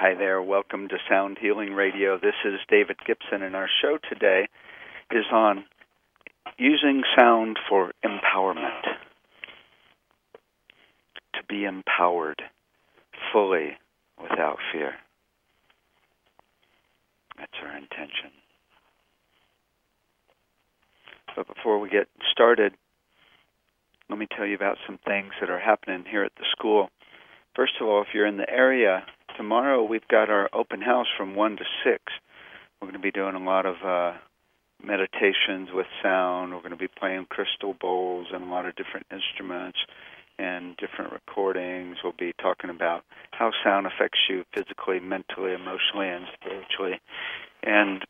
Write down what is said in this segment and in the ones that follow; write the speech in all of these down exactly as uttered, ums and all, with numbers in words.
Hi there. Welcome to Sound Healing Radio. This is David Gibson, and our show today is on using sound for empowerment. To be empowered fully without fear. That's our intention. But before we get started, let me tell you about some things that are happening here at the school. First of all, if you're in the area, tomorrow we've got our open house from one to six. We're going to be doing a lot of uh, meditations with sound. We're going to be playing crystal bowls and a lot of different instruments and different recordings. We'll be talking about how sound affects you physically, mentally, emotionally, and spiritually. And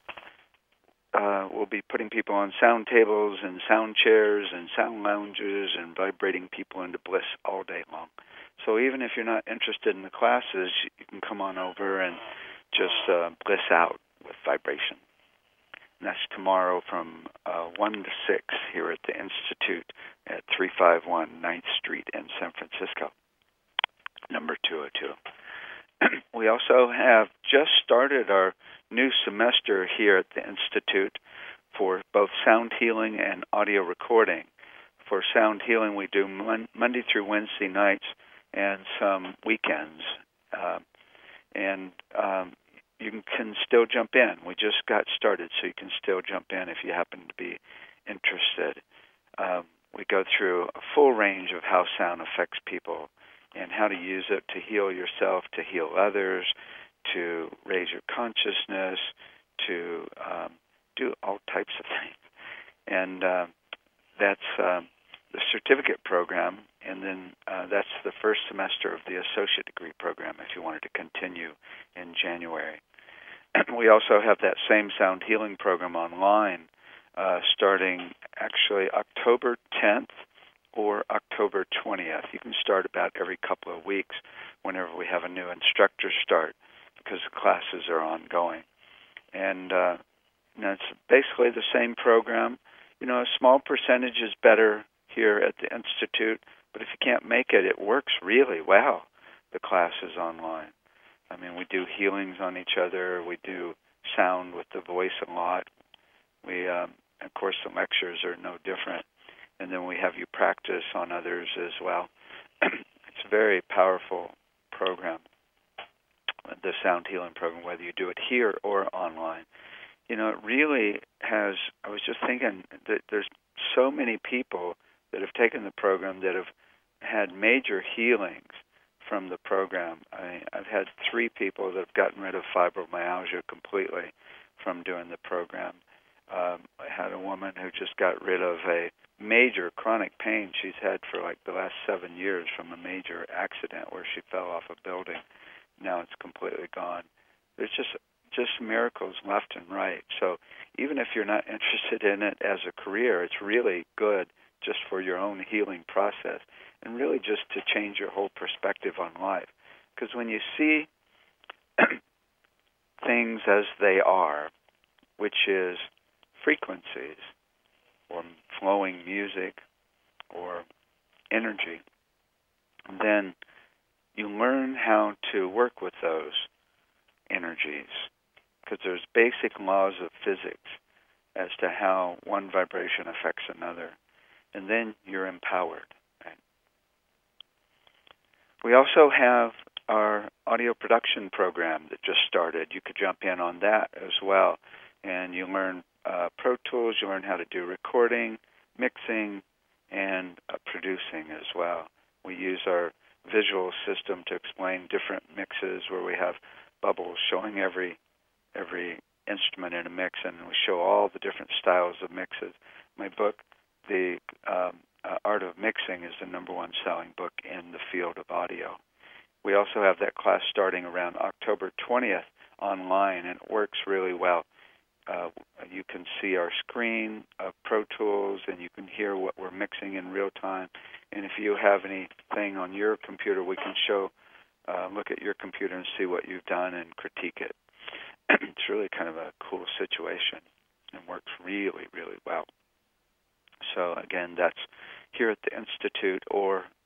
uh, we'll be putting people on sound tables and sound chairs and sound lounges and vibrating people into bliss all day long. So even if you're not interested in the classes, you can come on over and just uh, bliss out with vibration. And that's tomorrow from uh, one to six here at the Institute at three fifty-one ninth Street in San Francisco, number two oh two. We also have just started our new semester here at the Institute for both sound healing and audio recording. For sound healing, we do mon- Monday through Wednesday nights and some weekends. Uh, and um, you can still jump in. We just got started, so you can still jump in if you happen to be interested. Um, we go through a full range of how sound affects people and how to use it to heal yourself, to heal others, to raise your consciousness, to um, do all types of things. And uh, that's um, the certificate program, and then uh, that's the first semester of the associate degree program if you wanted to continue in January. We also have that same sound healing program online uh, starting actually October tenth or October twentieth. You can start about every couple of weeks whenever we have a new instructor start because the classes are ongoing. And uh, you know, it's basically the same program. You know, a small percentage is better here at the Institute, but if you can't make it, it works really well, the classes online. I mean, we do healings on each other. We do sound with the voice a lot. We, um, of course, the lectures are no different. And then we have you practice on others as well. It's a very powerful program, the sound healing program, whether you do it here or online. You know, it really has, I was just thinking that there's so many people that have taken the program that have had major healings from the program. I, I've had three people that have gotten rid of fibromyalgia completely from doing the program. Um, I had a woman who just got rid of a major chronic pain she's had for like the last seven years from a major accident where she fell off a building. Now it's completely gone. There's just just miracles left and right. So even if you're not interested in it as a career, it's really good just for your own healing process and really just to change your whole perspective on life. Because when you see things as they are, which is frequencies or flowing music or energy, then you learn how to work with those energies because there's basic laws of physics as to how one vibration affects another, and then you're empowered. Right? We also have our audio production program that just started. You could jump in on that as well, and you learn uh, Pro Tools, you learn how to do recording, mixing, and uh, producing as well. We use our visual system to explain different mixes where we have bubbles showing every every instrument in a mix, and we show all the different styles of mixes. My book, The um, uh, Art of Mixing, is the number one selling book in the field of audio. We also have that class starting around October twentieth online, and it works really well. Uh, you can see our screen of Pro Tools, and you can hear what we're mixing in real time. And if you have anything on your computer, we can show, uh, look at your computer and see what you've done and critique it. It's really kind of a cool situation and works really, really well. So again, that's here at the Institute or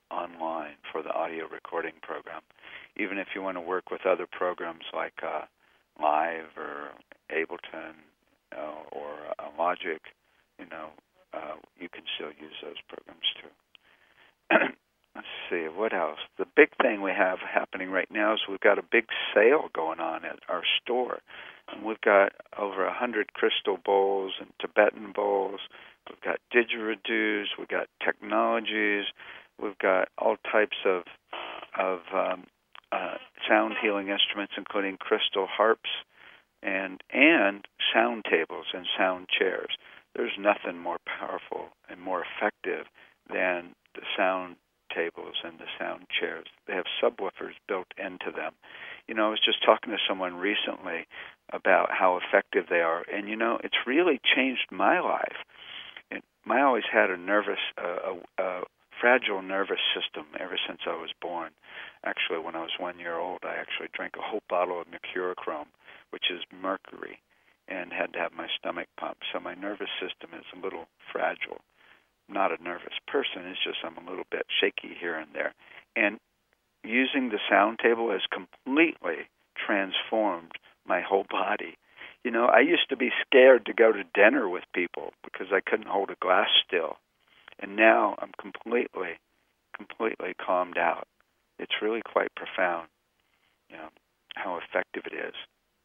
online for the audio recording program. Even if you want to work with other programs like uh, Live or Ableton uh, or uh, Logic, you know, uh, you can still use those programs too. Let's see, what else? The big thing we have happening right now is we've got a big sale going on at our store. And we've got over a hundred crystal bowls and Tibetan bowls. We've got didgeridoos. We've got technologies. We've got all types of of um, uh, sound healing instruments, including crystal harps and and sound tables and sound chairs. There's nothing more powerful and more effective than the sound tables and the sound chairs. They have subwoofers built into them. You know, I was just talking to someone recently about how effective they are, and you know, it's really changed my life. It, I always had a nervous, uh, a, a fragile nervous system ever since I was born. Actually, when I was one year old, I actually drank a whole bottle of mercurochrome, which is mercury, and had to have my stomach pumped. So my nervous system is a little fragile. Not a nervous person, it's just I'm a little bit shaky here and there. And using the sound table has completely transformed my whole body. You know, I used to be scared to go to dinner with people because I couldn't hold a glass still. And now I'm completely, completely calmed out. It's really quite profound, you know, how effective it is.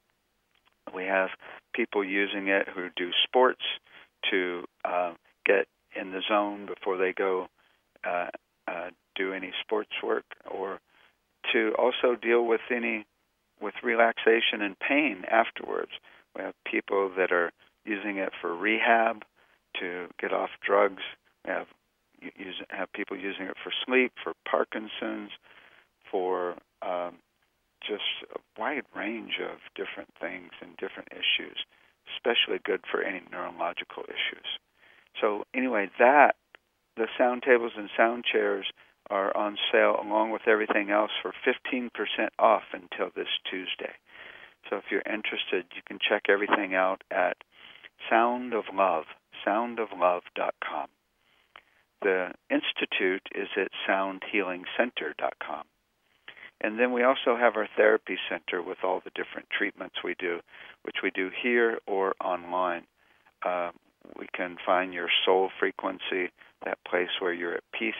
We have people using it who do sports to uh, get in the zone before they go uh, uh, do any sports work, or to also deal with any with relaxation and pain afterwards. We have people that are using it for rehab, to get off drugs. We have use, have people using it for sleep, for Parkinson's, for um, just a wide range of different things and different issues, especially good for any neurological issues. So anyway, that, the sound tables and sound chairs are on sale along with everything else for fifteen percent off until this Tuesday. So if you're interested, you can check everything out at Sound of Love, sound of love dot com. The institute is at sound healing center dot com. And then we also have our therapy center with all the different treatments we do, which we do here or online. Uh, we can find your soul frequency, that place where you're at peace,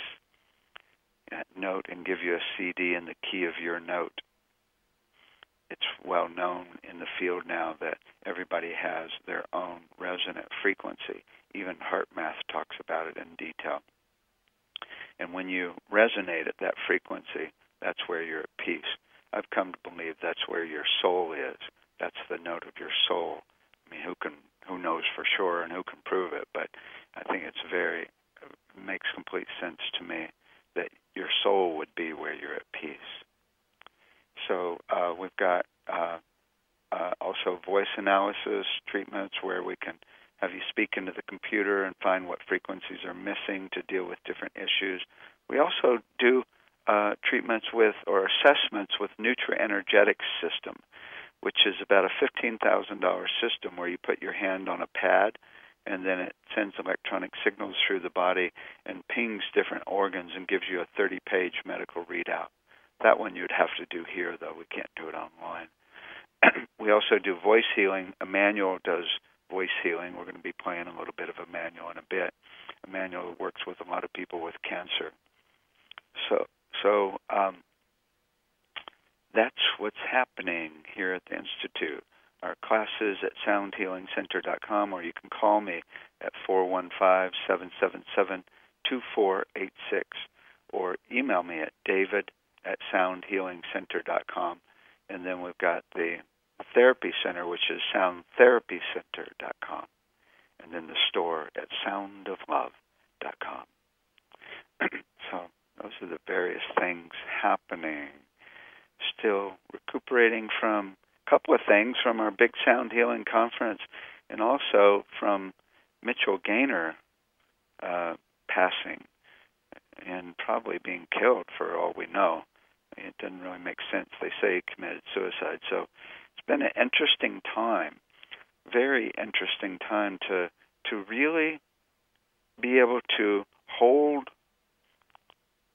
at note, and give you a C D in the key of your note. It's well known in the field now that everybody has their own resonant frequency. Even HeartMath talks about it in detail. And when you resonate at that frequency, that's where you're at peace. I've come to believe that's where your soul is. That's the note of your soul. I mean, who can, who knows for sure and who can prove it? But I think it's very, it makes complete sense to me that your soul would be where you're at peace. So uh, we've got uh, uh, also voice analysis treatments where we can have you speak into the computer and find what frequencies are missing to deal with different issues. We also do uh, treatments with or assessments with Nutra-Energetics system, which is about a fifteen thousand dollars system where you put your hand on a pad and then it sends electronic signals through the body and pings different organs and gives you a thirty-page medical readout. That one you'd have to do here, though. We can't do it online. We also do voice healing. Emmanuel does voice healing. We're going to be playing a little bit of Emmanuel in a bit. Emmanuel works with a lot of people with cancer. So, so um, that's what's happening here at the Institute. Our classes at sound healing center dot com, or you can call me at four one five, seven seven seven, two four eight six, or email me at david at sound healing center dot com. And then we've got the therapy center, which is sound therapy center dot com. And then the store at sound of love dot com. So those are the various things happening. Still recuperating from a couple of things from our big sound healing conference, and also from Mitchell Gaynor uh, passing and probably being killed for all we know. It doesn't really make sense. They say he committed suicide. So it's been an interesting time, very interesting time to to really be able to hold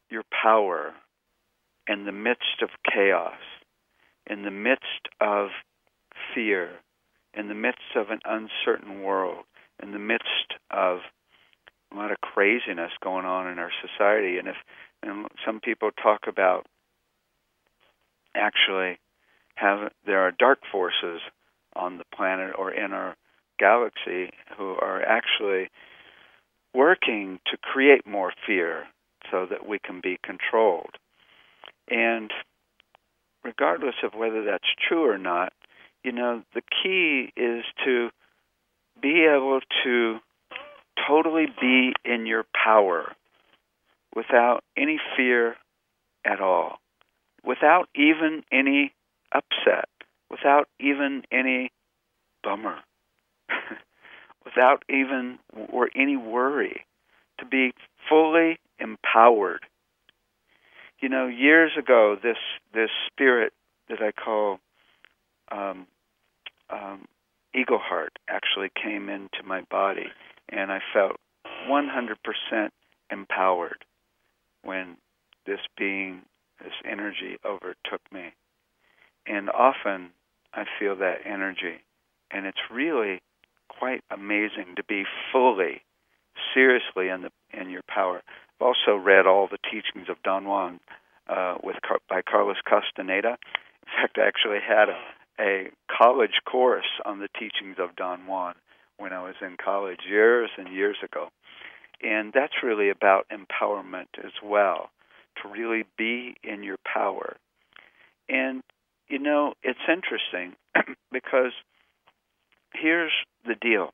your power in the midst of chaos, in the midst of fear, in the midst of an uncertain world, in the midst of a lot of craziness going on in our society. And if and some people talk about actually have there are dark forces on the planet or in our galaxy who are actually working to create more fear so that we can be controlled. And regardless of whether that's true or not, you know, the key is to be able to totally be in your power without any fear at all, without even any upset, without even any bummer, without even or any worry, to be fully empowered. You know, years ago, this this spirit that I call um, um, Eagle Heart actually came into my body, and I felt one hundred percent empowered when this being, this energy overtook me. And often I feel that energy, and it's really quite amazing to be fully, seriously in the in your power. I've also read all the teachings of Don Juan uh, with by Carlos Castaneda. In fact, I actually had a, a college course on the teachings of Don Juan when I was in college years and years ago. And that's really about empowerment as well, to really be in your power. And, you know, it's interesting because here's the deal.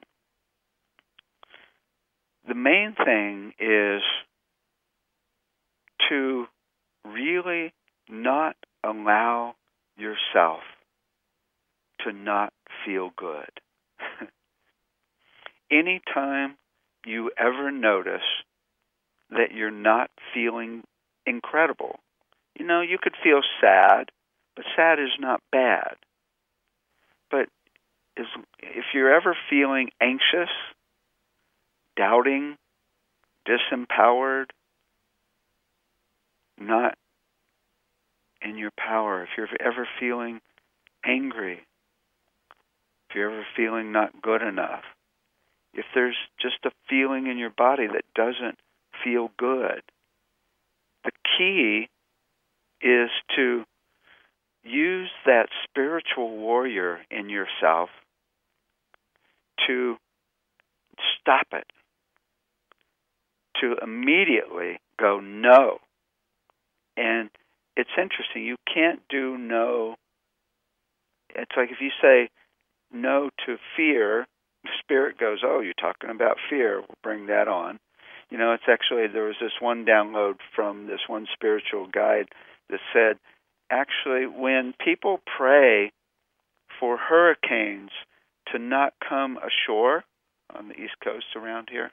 The main thing is to really not allow yourself to not feel good. Anytime you ever notice that you're not feeling incredible, you know, you could feel sad, but sad is not bad. But is, if you're ever feeling anxious, doubting, disempowered, not in your power, if you're ever feeling angry, if you're ever feeling not good enough, if there's just a feeling in your body that doesn't feel good, the key is to use that spiritual warrior in yourself to stop it, to immediately go no. And it's interesting, you can't do no. It's like if you say no to fear, the spirit goes, oh, you're talking about fear, we'll bring that on. You know, it's actually, there was this one download from this one spiritual guide that said, actually, when people pray for hurricanes to not come ashore on the East Coast around here,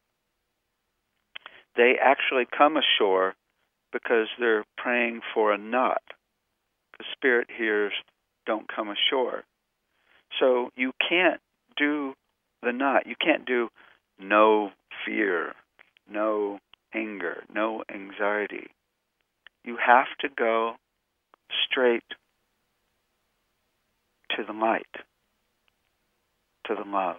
they actually come ashore because they're praying for a not. The spirit hears, don't come ashore. So you can't do the not. You can't do no fear, no anger, no anxiety. You have to go straight to the light, to the love.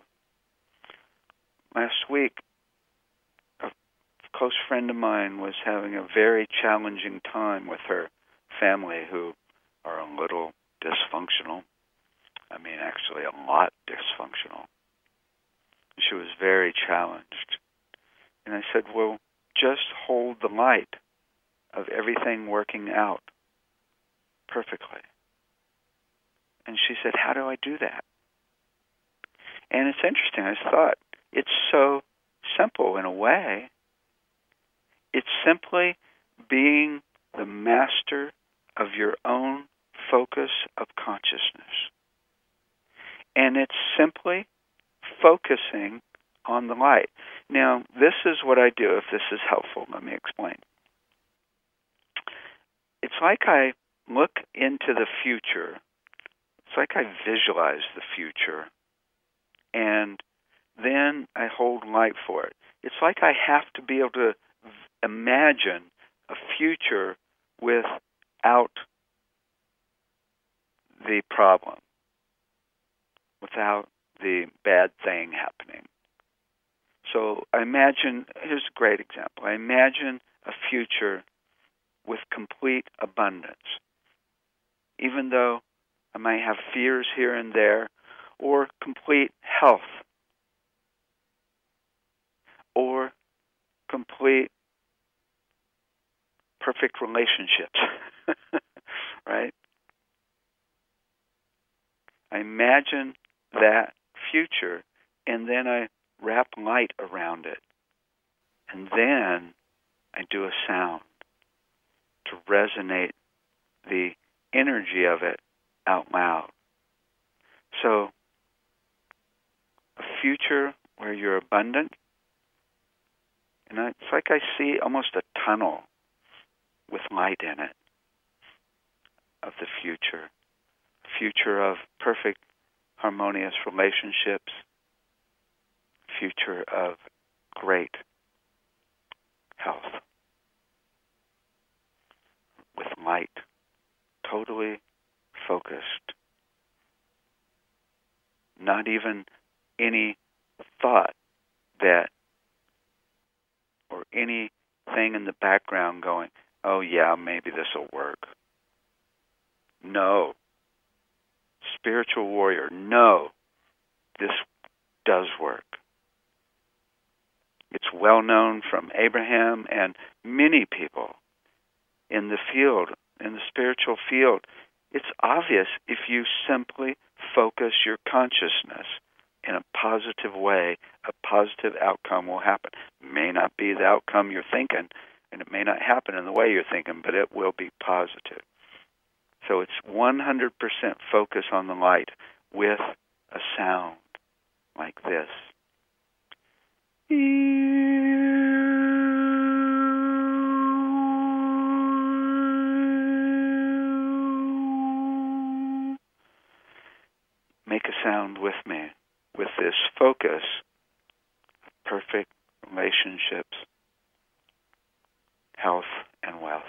Last week, a close friend of mine was having a very challenging time with her family, who are a little dysfunctional. I mean, actually a lot dysfunctional. She was very challenged. And I said, well, just hold the light of everything working out perfectly. And she said, how do I do that? And it's interesting. I thought, it's so simple in a way. It's simply being the master of your own focus of consciousness. And it's simply focusing on the light. Now, this is what I do, if this is helpful. Let me explain. It's like I look into the future. It's like I visualize the future, and then I hold light for it. It's like I have to be able to imagine a future without the problem, without the bad thing happening. So I imagine, here's a great example. I imagine a future with complete abundance. Even though I might have fears here and there, or complete health, or complete perfect relationships, right? I imagine that future, and then I wrap light around it. And then I do a sound to resonate the energy of it out loud. So, a future where you're abundant, and it's like I see almost a tunnel with light in it of the future. Future of perfect, harmonious relationships. Future of great health. With light, totally focused. Not even any thought that, or anything in the background going, oh yeah, maybe this will work. No. Spiritual warrior, no. This does work. It's well known from Abraham and many people in the field, in the spiritual field. It's obvious if you simply focus your consciousness in a positive way, a positive outcome will happen. It may not be the outcome you're thinking, and it may not happen in the way you're thinking, but it will be positive. So it's one hundred percent focus on the light with a sound like this. Make a sound with me, with this focus of perfect relationships, health, and wealth.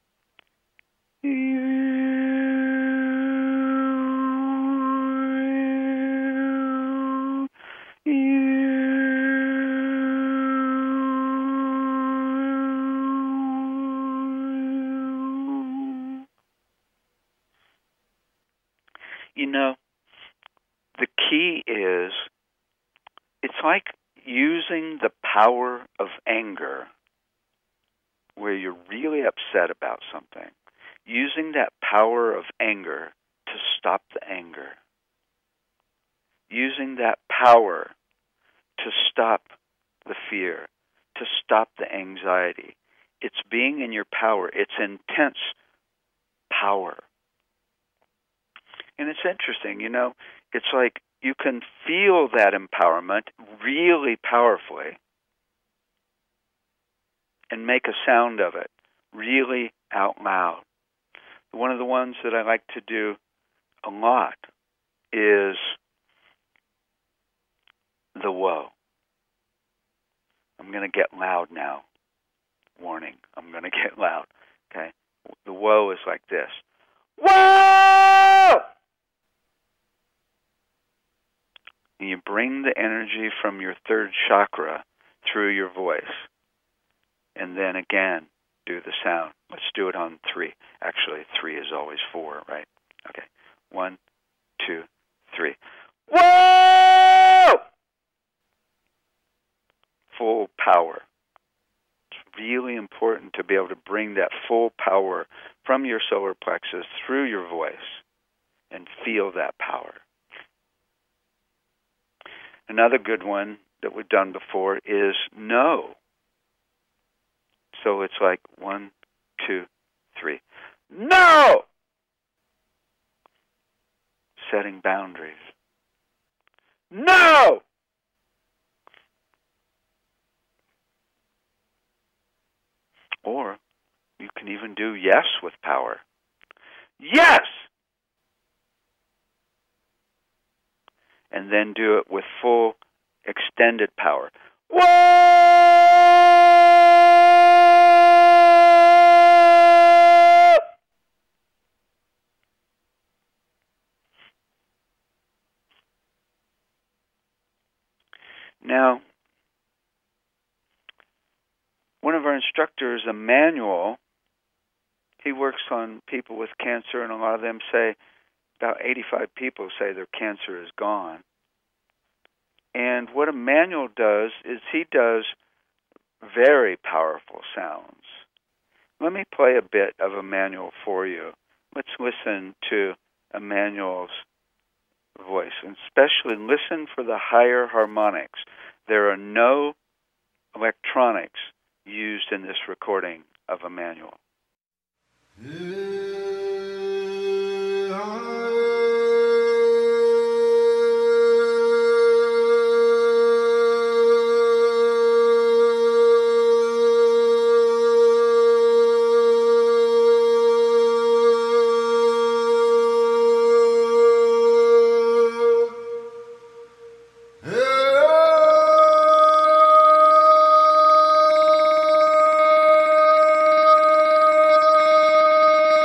You know, the key is, it's like using the power of anger where you're really upset about something, using that power of anger to stop the anger, using that power to stop the fear, to stop the anxiety. It's being in your power. It's intense power. And it's interesting, you know, it's like you can feel that empowerment really powerfully and make a sound of it really out loud. One of the ones that I like to do a lot is the woe. I'm going to get loud now. Warning, I'm going to get loud. Okay? The woe is like this. Whoa! And you bring the energy from your third chakra through your voice. And then again, do the sound. Let's do it on three. Actually, three is always four, right? Okay. One, two, three. Whoa! Full power. It's really important to be able to bring that full power from your solar plexus through your voice and feel that power. Another good one that we've done before is no. So it's like one, two, three. No! Setting boundaries. No! Or you can even do yes with power. Yes! And then do it with full extended power. Whoa! Now, one of our instructors, Emmanuel, he works on people with cancer, and a lot of them say, about eighty-five people say their cancer is gone. And what Emmanuel does is he does very powerful sounds. Let me play a bit of Emmanuel for you. Let's listen to Emmanuel's voice, and especially listen for the higher harmonics. There are no electronics used in this recording of Emmanuel. Oh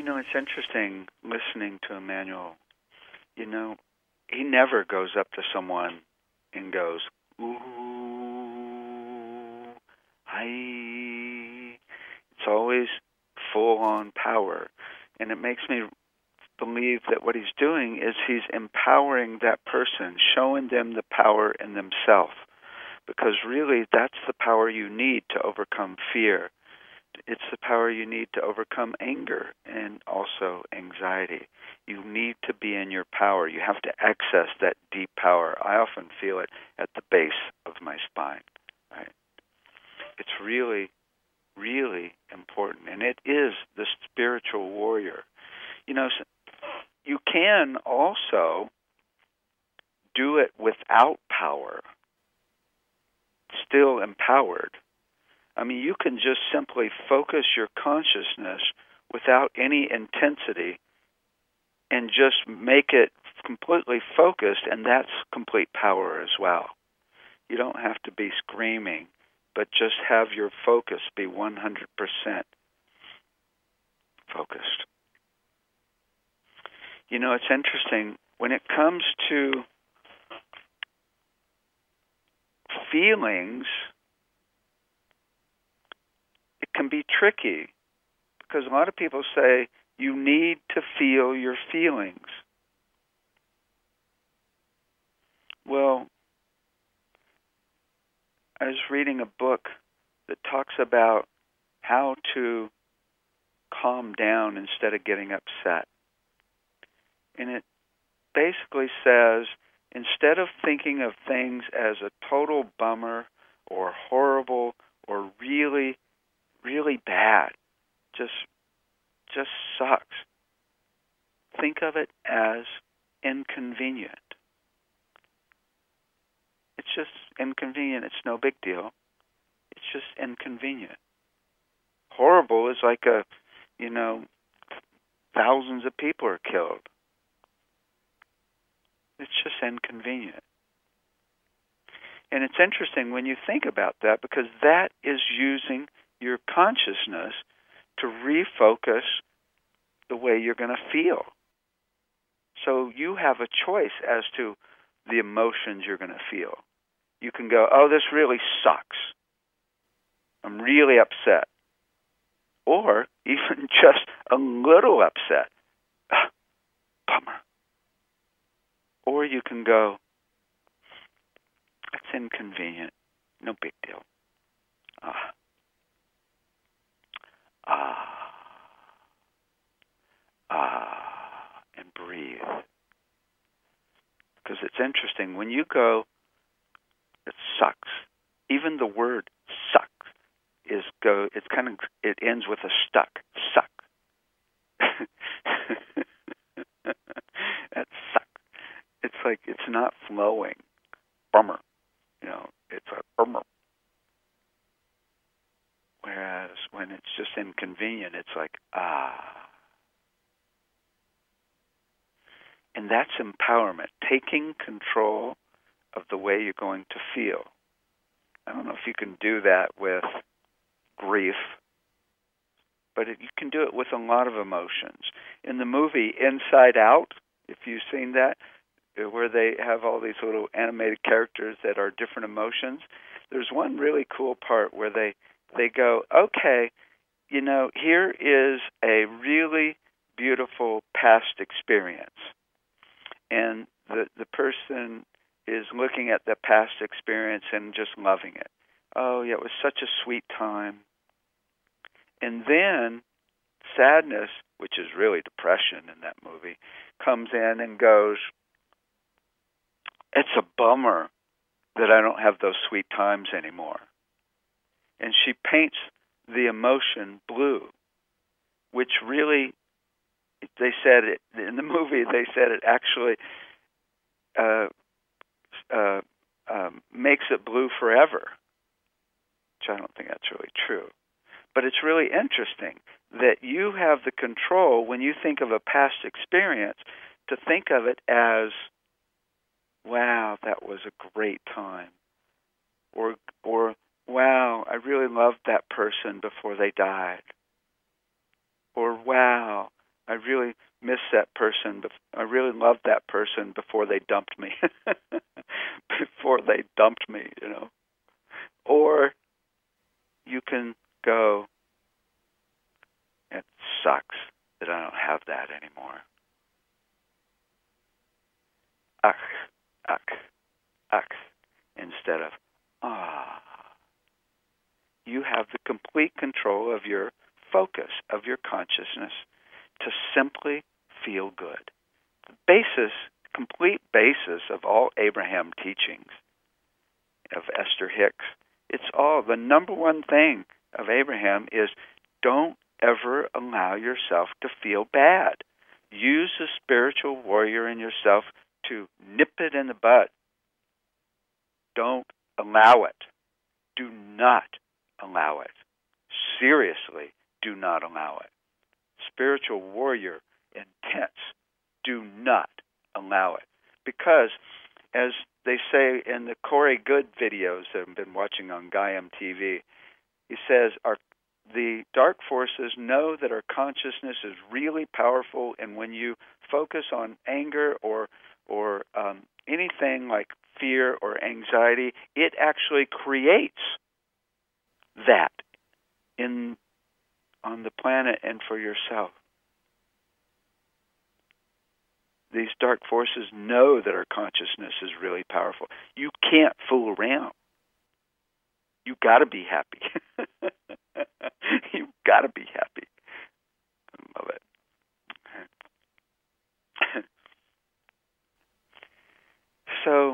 know, it's interesting listening to Emmanuel. You know, he never goes up to someone and goes, ooh, hi. It's always full-on power. And it makes me believe that what he's doing is he's empowering that person, showing them the power in themselves. Because really, that's the power you need to overcome fear. It's the power you need to overcome anger and also anxiety. You need to be in your power. You have to access that deep power. I often feel it at the base of my spine. Right? It's really, really important. And it is the spiritual warrior. You know, you can also do it without power, still empowered. I mean, you can just simply focus your consciousness without any intensity and just make it completely focused, and that's complete power as well. You don't have to be screaming, but just have your focus be one hundred percent focused. You know, it's interesting. When it comes to feelings, it can be tricky because a lot of people say you need to feel your feelings. Well, I was reading a book that talks about how to calm down instead of getting upset. And it basically says, instead of thinking of things as a total bummer or horrible or really, really bad, just just sucks, think of it as inconvenient. It's just inconvenient. It's no big deal. It's just inconvenient. Horrible is like a, you know, thousands of people are killed. It's just inconvenient. And it's interesting when you think about that, because that is using your consciousness to refocus the way you're going to feel. So you have a choice as to the emotions you're going to feel. You can go, oh, this really sucks. I'm really upset. Or even just a little upset. Ah, bummer. Or you can go, it's inconvenient. No big deal. Ah. Ah. Ah. And breathe. Because it's interesting. When you go, it sucks. Even the word sucks is go, it's kind of, it ends with a stuck. Suck. That sucks. It's like it's not flowing. Bummer. You know, it's a bummer. Whereas when it's just inconvenient, it's like, ah. And that's empowerment, taking control of the way you're going to feel. I don't know if you can do that with grief, but it, you can do it with a lot of emotions. In the movie Inside Out, if you've seen that, where they have all these little animated characters that are different emotions, there's one really cool part where they, they go, okay, you know, here is a really beautiful past experience. And the, the person is looking at the past experience and just loving it. Oh, yeah, it was such a sweet time. And then sadness, which is really depression in that movie, comes in and goes, it's a bummer that I don't have those sweet times anymore. And she paints the emotion blue, which really, they said it, in the movie, they said it actually uh, uh, um, makes it blue forever, which I don't think that's really true. But it's really interesting that you have the control when you think of a past experience to think of it as, wow, that was a great time. Or, or wow, I really loved that person before they died. Or, wow, I really miss that person. I really loved that person before they dumped me. Before they dumped me, you know. Or you can go, it sucks that I don't have that anymore. Ach, ach, ach, instead of, ah. You have the complete control of your focus, of your consciousness, to simply feel good. The basis, complete basis of all Abraham teachings, of Esther Hicks, it's all, the number one thing of Abraham is don't ever allow yourself to feel bad. Use the spiritual warrior in yourself to nip it in the bud. Don't allow it. Do not allow it. Seriously, do not allow it. Spiritual warrior, intense. Do not allow it. Because, as they say in the Corey Good videos that I've been watching on Gaiam T V, he says, our the dark forces know that our consciousness is really powerful, and when you focus on anger or or um, anything like fear or anxiety, it actually creates that in on the planet and for yourself. These dark forces know that our consciousness is really powerful. You can't fool around. You got to be happy. You got to be happy. I love it. So,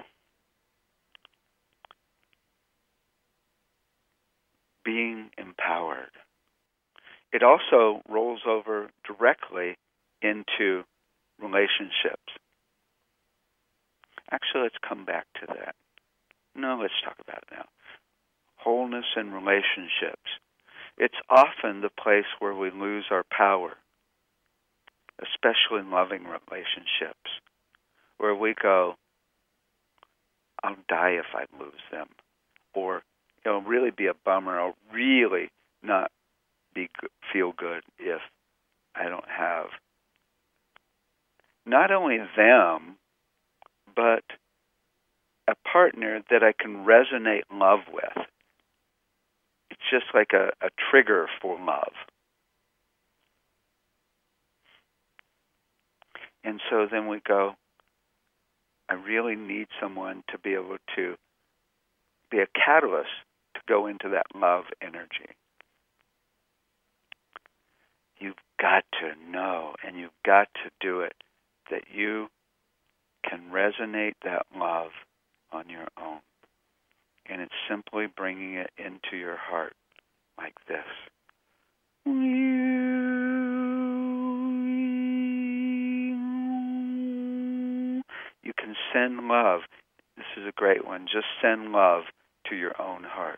being empowered. It also rolls over directly into relationships. Actually, let's come back to that. No, let's talk about it now. Wholeness in relationships. It's often the place where we lose our power, especially in loving relationships, where we go, I'll die if I lose them, or it'll really be a bummer. I'll really not be feel good if I don't have not only them, but a partner that I can resonate love with. It's just like a, a trigger for love. And so then we go, I really need someone to be able to be a catalyst to go into that love energy. You've got to know, and you've got to do it, that you can resonate that love on your own. And it's simply bringing it into your heart like this. You can send love. This is a great one. Just send love to your own heart.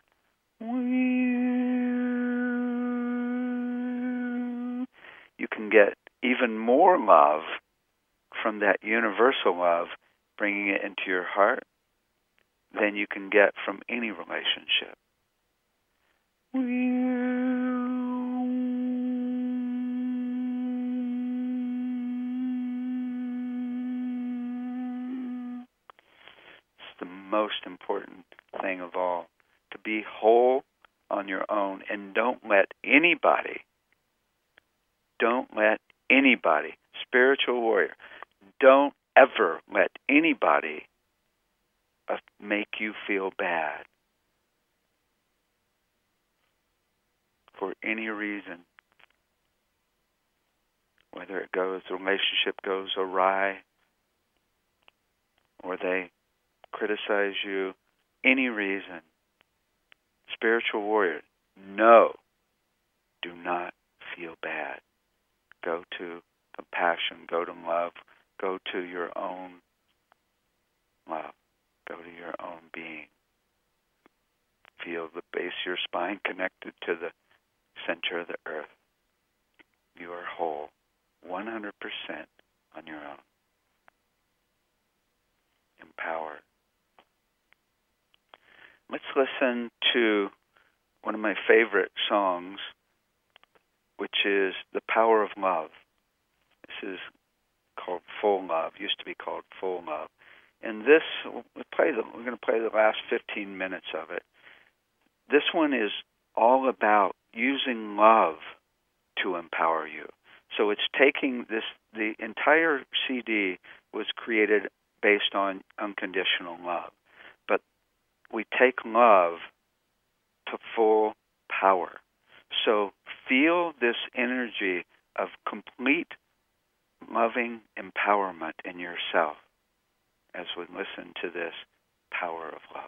You can get even more love from that universal love, bringing it into your heart, than you can get from any relationship. It's the most important thing of all, to be whole on your own, and don't let anybody, don't let anybody, spiritual warrior, don't ever let anybody uh, make you feel bad for any reason. Whether it goes, the relationship goes awry, or they criticize you, any reason. Spiritual warrior, no, do not feel bad. Go to compassion, go to love, go to your own love, go to your own being. Feel the base of your spine connected to the center of the earth. You are whole, one hundred percent on your own. Empowered. Let's listen to one of my favorite songs, which is The Power of Love. is called Full Love. Used to be called Full Love. And this, we'll play the, we're going to play the last fifteen minutes of it. This one is all about using love to empower you. So it's taking this, the entire C D was created based on unconditional love. But we take love to full power. So feel this energy of complete loving empowerment in yourself as we listen to this power of love.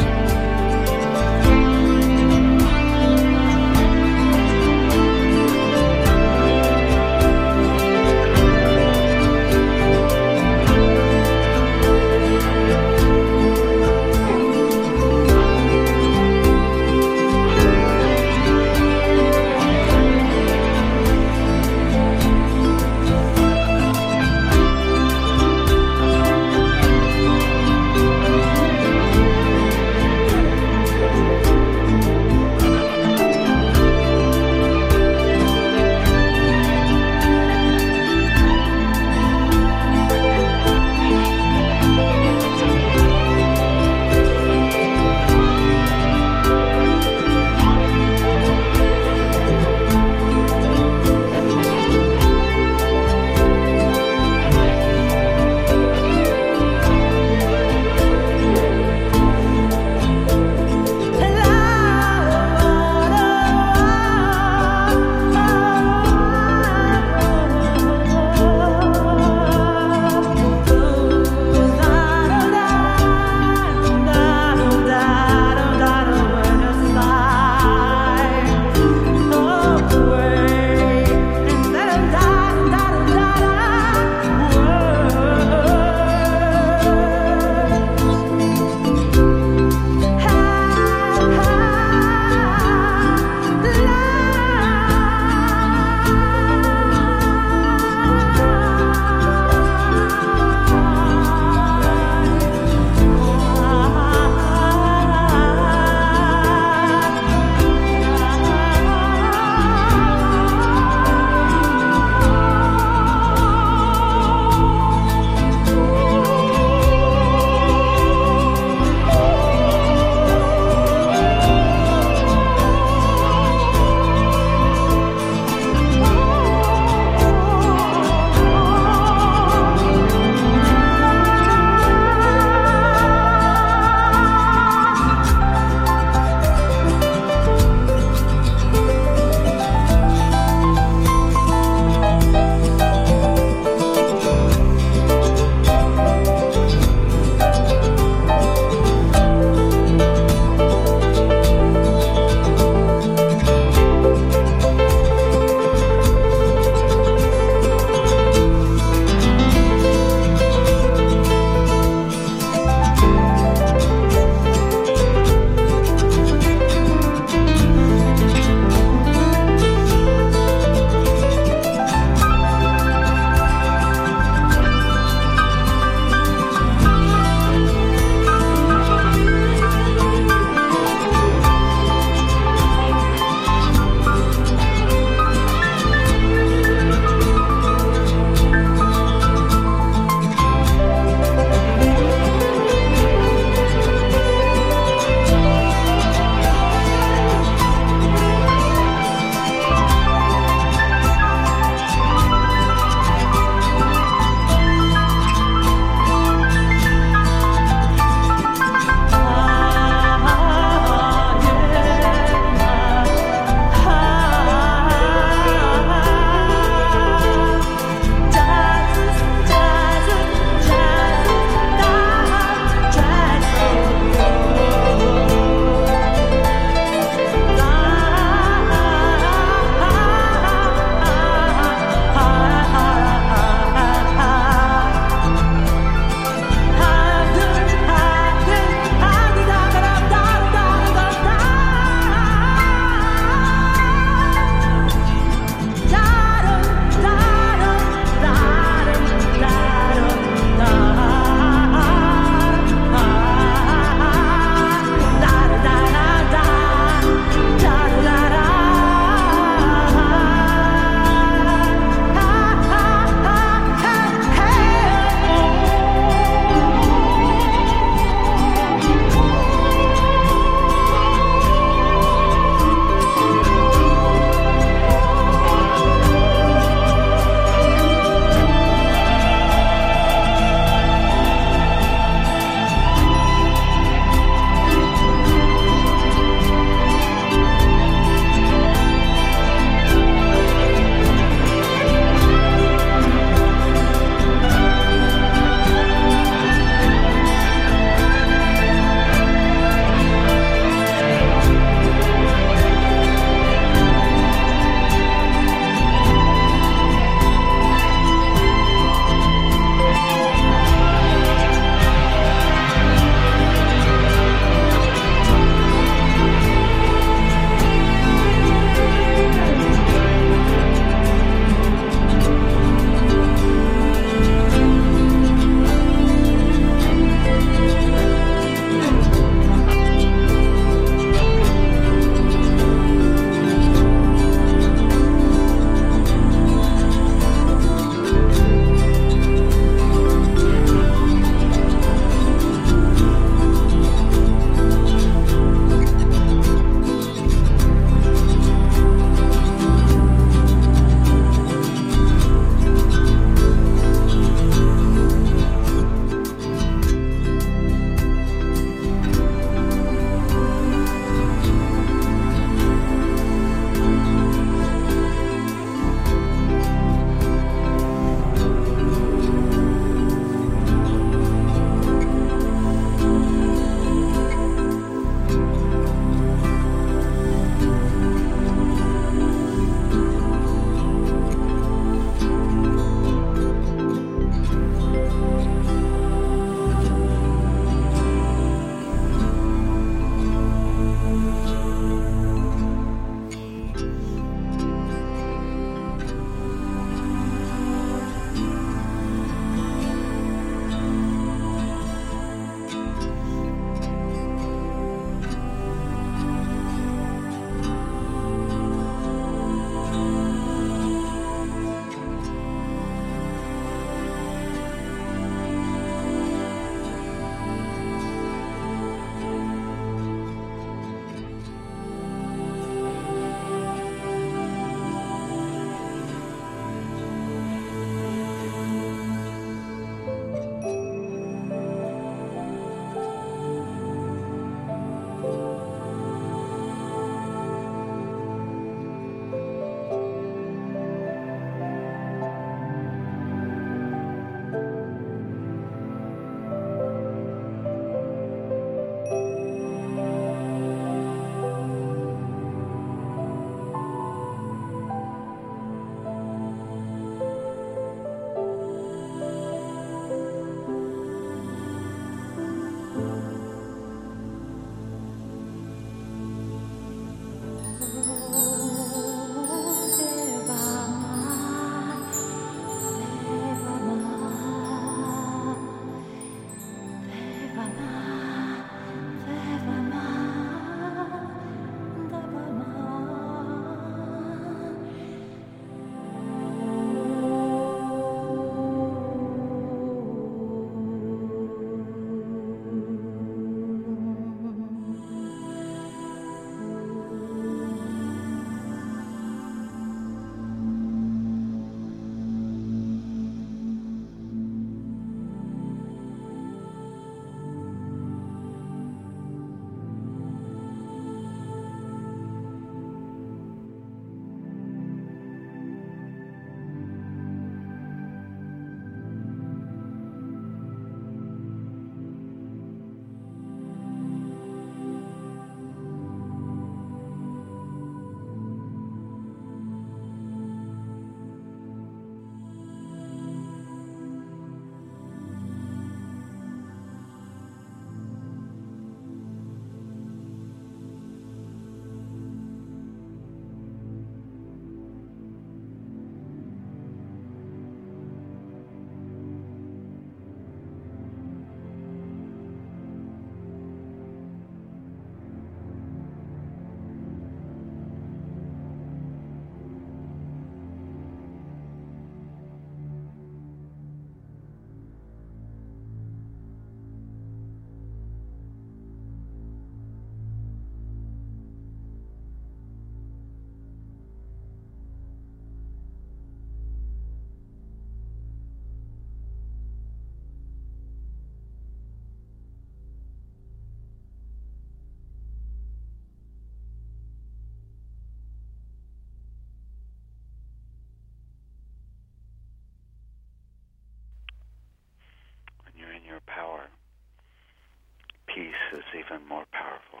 even more powerful.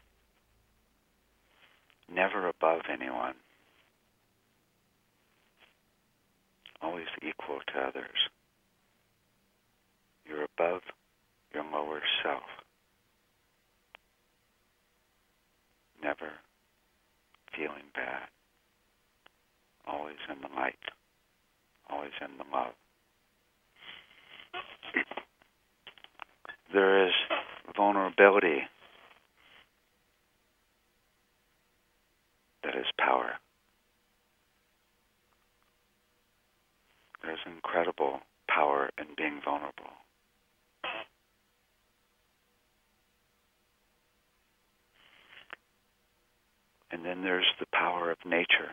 Never above anyone. Always equal to others. You're above your lower self. Never feeling bad. Always in the light. Always in the love. There is vulnerability that is power. There's incredible power in being vulnerable. And then there's the power of nature.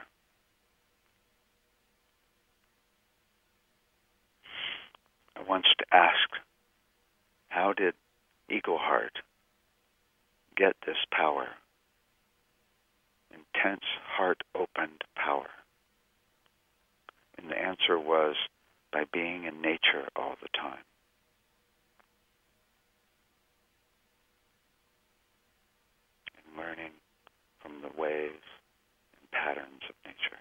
I once asked, how did Eagle Heart get this power? Intense, heart-opened power. And the answer was by being in nature all the time. And learning from the ways and patterns of nature.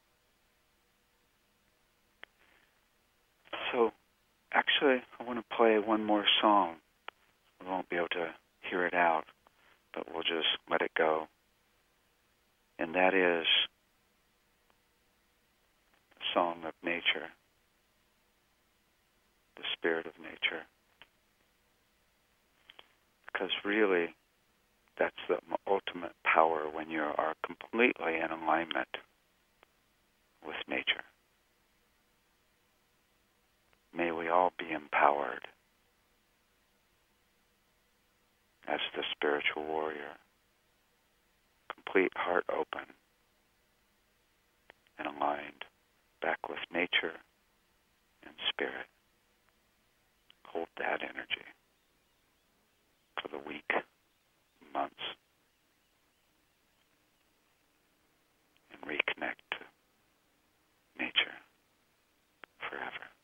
So, actually, I want to play one more song. We won't be able to hear it out, but we'll just let it go. And that is the song of nature, the spirit of nature. Because really, that's the ultimate power when you are completely in alignment with nature. May we all be empowered as the spiritual warrior, complete heart open and aligned back with nature and spirit. Hold that energy for the week, months, and reconnect to nature forever.